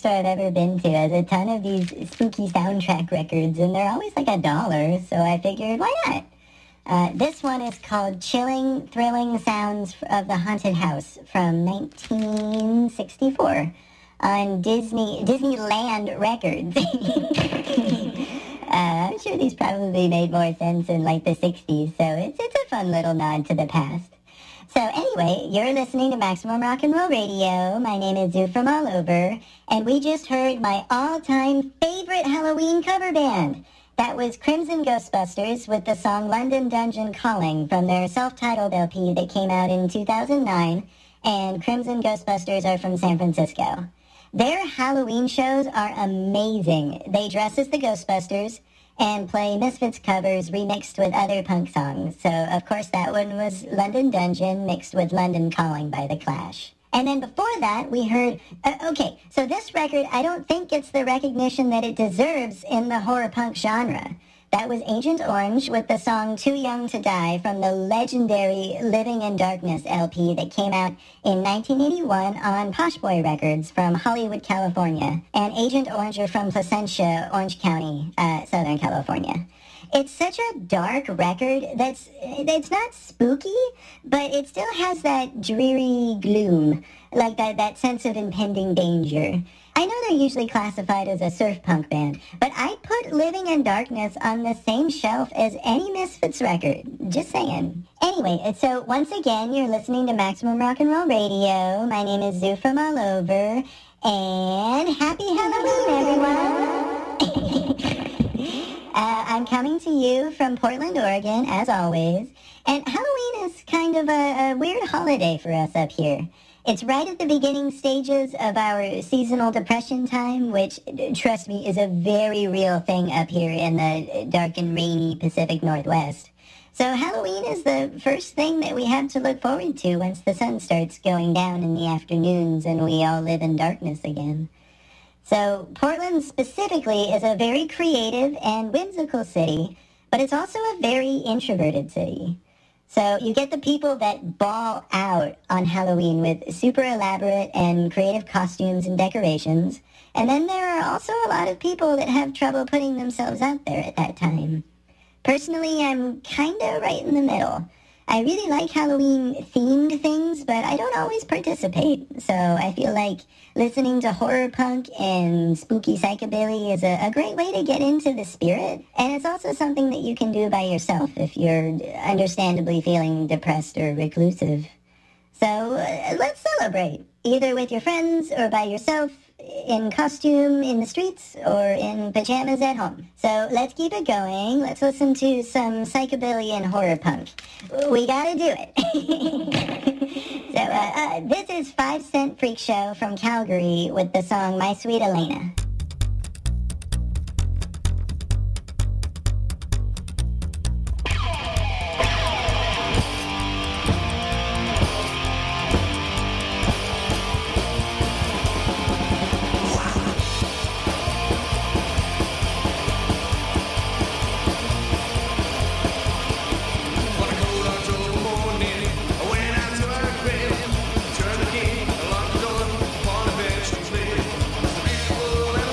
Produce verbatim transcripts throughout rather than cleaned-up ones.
store I've ever been to has a ton of these spooky soundtrack records, and they're always like a dollar, so I figured, why not? Uh, this one is called Chilling, Thrilling Sounds of the Haunted House from nineteen sixty-four on Disney Disneyland Records. uh, I'm sure these probably made more sense in like the sixties, so it's, it's a fun little nod to the past. So anyway, you're listening to Maximum Rock and Roll Radio. My name is Zoo from All Over, and we just heard my all-time favorite Halloween cover band. That was Crimson Ghostbusters with the song London Dungeon Calling from their self-titled L P that came out in two thousand nine, and Crimson Ghostbusters are from San Francisco. Their Halloween shows are amazing. They dress as the Ghostbusters and play Misfits covers remixed with other punk songs. So, of course, that one was London Dungeon mixed with London Calling by The Clash. And then before that, we heard, uh, okay, so this record, I don't think gets the recognition that it deserves in the horror punk genre. That was Agent Orange with the song Too Young to Die from the legendary Living in Darkness L P that came out in nineteen eighty-one on Posh Boy Records from Hollywood, California. And Agent Orange are from Placentia, Orange County, uh, Southern California. It's such a dark record that's, it's not spooky, but it still has that dreary gloom, like that, that sense of impending danger. I know they're usually classified as a surf punk band, but I put Living in Darkness on the same shelf as any Misfits record. Just saying. Anyway, so once again, you're listening to Maximum Rock and Roll Radio. My name is Zoo from All Over, and happy Halloween, everyone! Uh, I'm coming to you from Portland, Oregon, as always, and Halloween is kind of a, a weird holiday for us up here. It's right at the beginning stages of our seasonal depression time, which, trust me, is a very real thing up here in the dark and rainy Pacific Northwest. So Halloween is the first thing that we have to look forward to once the sun starts going down in the afternoons and we all live in darkness again. So Portland specifically is a very creative and whimsical city, but it's also a very introverted city. So you get the people that ball out on Halloween with super elaborate and creative costumes and decorations, and then there are also a lot of people that have trouble putting themselves out there at that time. Personally, I'm kinda right in the middle. I really like Halloween-themed things, but I don't always participate. So I feel like listening to horror punk and spooky psychobilly is a, a great way to get into the spirit. And it's also something that you can do by yourself if you're understandably feeling depressed or reclusive. So uh, let's celebrate, either with your friends or by yourself, in costume in the streets or in pajamas at home. So let's keep it going. Let's listen to some psychobilly and horror punk. We gotta do it. so uh, uh, this is Five Cent Freak Show from Calgary with the song My Sweet Elena. People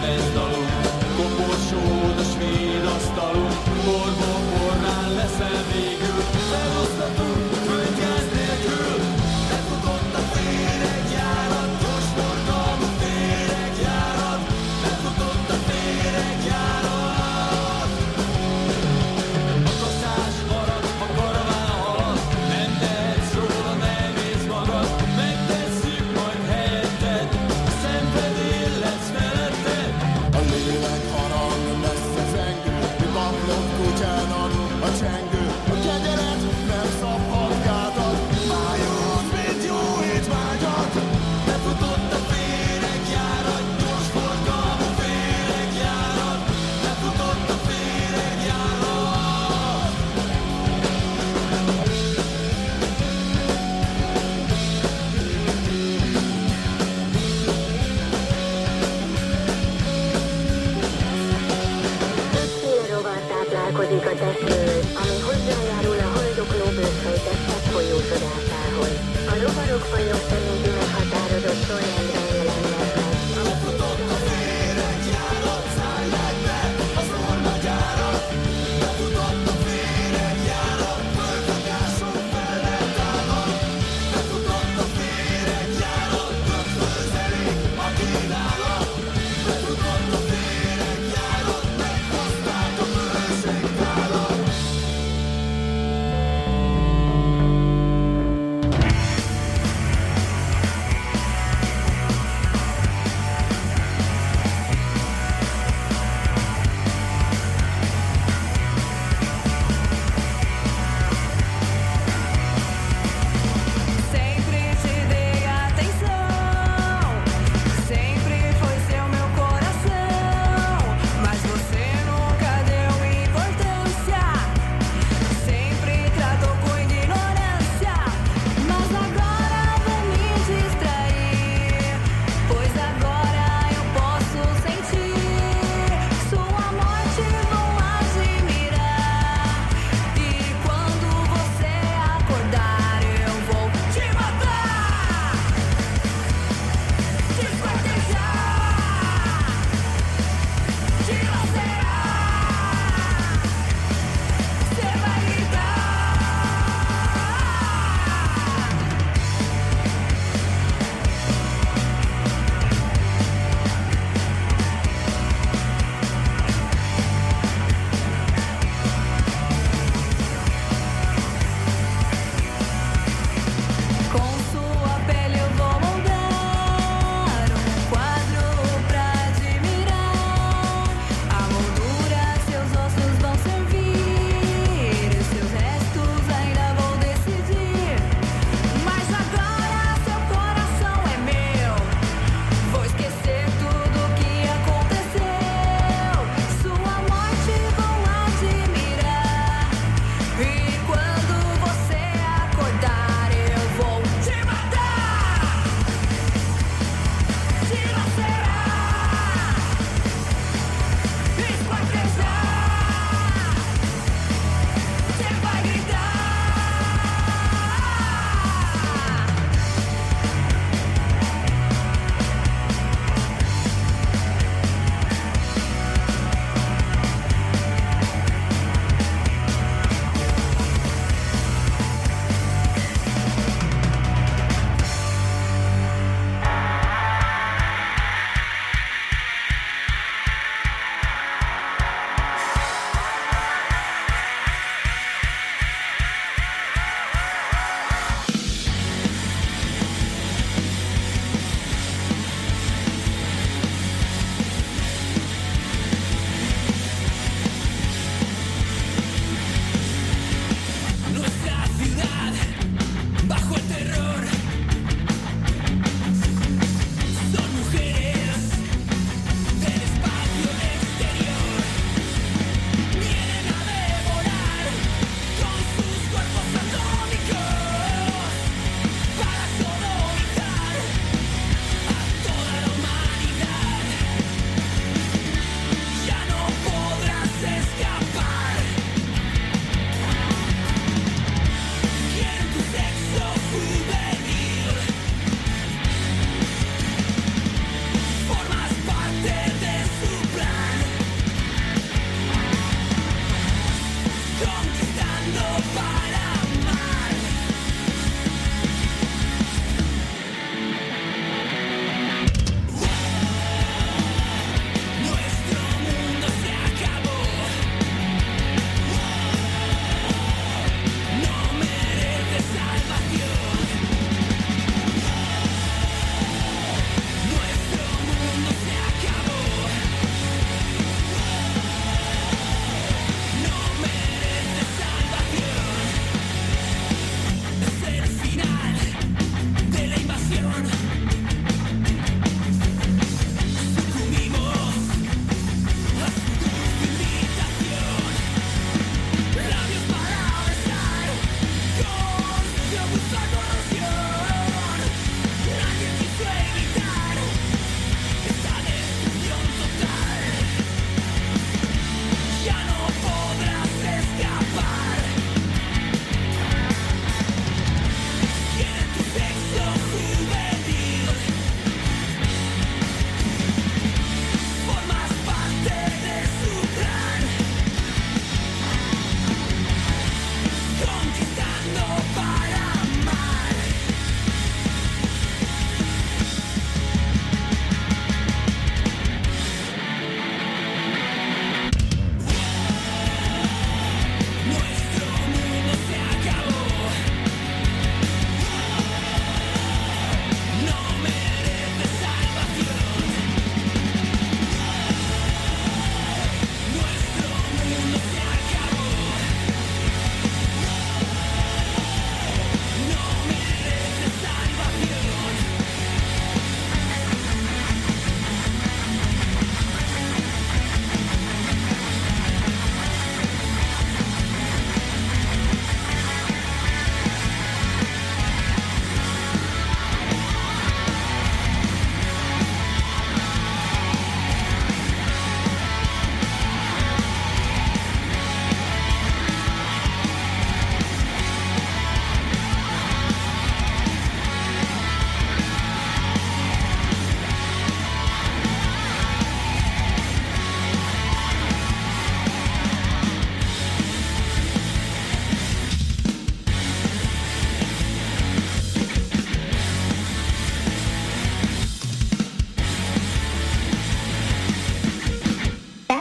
ez dalunk, koporsód a svéd asztalunk, porból porrán leszel végül, felosztatunk, földgáz nélkül, befutott a féregjárat, gyors forgalmú féregjárat, befutott a féregjárat. A kaszás marad, a karaván halad, nem tehetsz róla, nem érsz magad, megtesszük majd helyetted, a szenvedély lesz feletted. A lélek harang messze zengő, mi bablott kutyának a csengő, a kegyelet nem szabhat gátat, májhoz, mint jó étvágyat. Befutott a féregjárat, gyors forgalmú féregjárat, befutott a féregjárat. Többféle rovar táplálkozik a testből, ami hozzájárul a haldokló bőrfejtek megfolyosodásához. A rovarok fajok szerinti meghatározott sorrendben jelennek meg. Befutott a féregjárat, szállják be az ormagyárat, befutott a féregjárat, földakások felett állnak, befutott a féregjárat, többfőzelék a kínálat, befutott a féregjárat, meghozták a bőségtálat.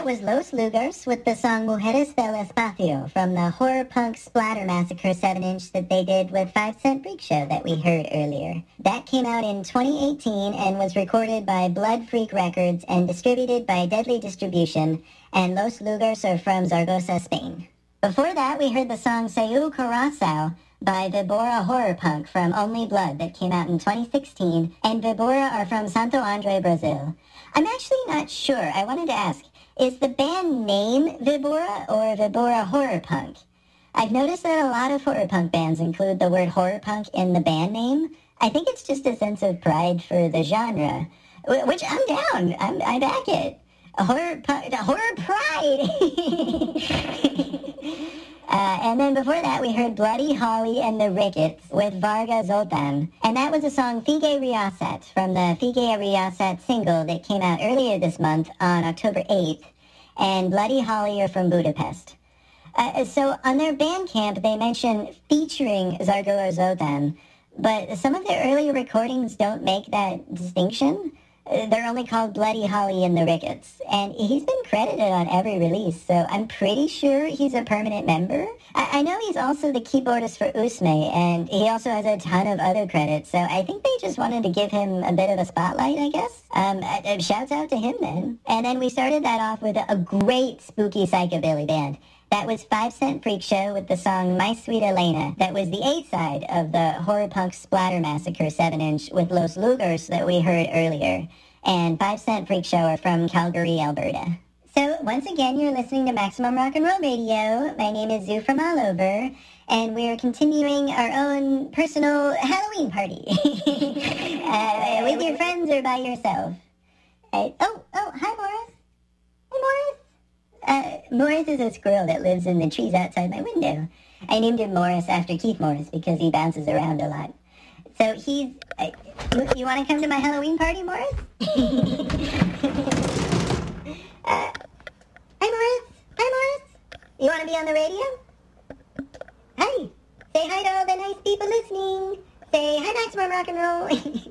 was Los Lugars with the song Mujeres del Espacio from the horror punk splatter massacre seven inch that they did with Five Cent Freak Show that we heard earlier. That came out in twenty eighteen and was recorded by Blood Freak Records and distributed by Deadly Distribution, and Los Lugars are from Zaragoza, Spain. Before that, we heard the song Seu Coração by Vibora Horror Punk from Only Blood that came out in twenty sixteen, and Vibora are from Santo André, Brazil. I'm actually not sure. I wanted to ask, is the band name Vibora or Vibora Horror Punk? I've noticed that a lot of horror punk bands include the word horror punk in the band name. I think it's just a sense of pride for the genre, wh- which I'm down. I'm, I back it. Horror punk, horror pride. Uh, and then before that, we heard Bloody Holly and the Rickets with Varga Zoltan. And that was the song Fige Riaset from the Fige Riaset single that came out earlier this month on October eighth. And Bloody Holly are from Budapest. Uh, so on their Bandcamp, they mention featuring Zargo Zoltan. But some of their earlier recordings don't make that distinction. They're only called Bloody Holly and the Rickets, and he's been credited on every release, so I'm pretty sure he's a permanent member. I, I know he's also the keyboardist for Usme, and he also has a ton of other credits, so I think they just wanted to give him a bit of a spotlight, I guess. Um, uh, uh, shouts out to him then. And then we started that off with a, a great spooky psychobilly band. That was Five Cent Freak Show with the song My Sweet Elena. That was the A-side of the horror punk splatter massacre seven inch with Los Lugars that we heard earlier. And Five Cent Freak Show are from Calgary, Alberta. So once again, you're listening to Maximum Rock and Roll Radio. My name is Zoo from all over, and we're continuing our own personal Halloween party uh, with your friends or by yourself. Uh, oh, oh, hi Morris. Hi Morris. Uh, Morris is a squirrel that lives in the trees outside my window. I named him Morris after Keith Morris because he bounces around a lot. So he's... Uh, you want to come to my Halloween party, Morris? uh, hi, Morris. Hi, Morris. You want to be on the radio? Hi. Say hi to all the nice people listening. Say hi, Maximum Rock and Roll.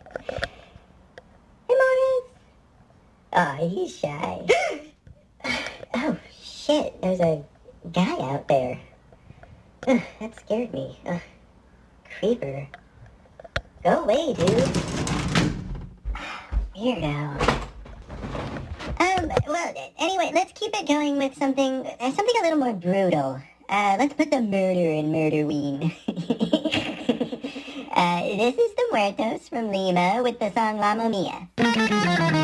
Hi, Morris. Oh, he's shy. Oh, shit, there's a guy out there. Ugh, that scared me. Ugh, creeper. Go away, dude. Weirdo. Um, well, anyway, let's keep it going with something, uh, something a little more brutal. Uh, let's put the murder in Murderween. uh, this is the Muertos from Lima with the song La Momia.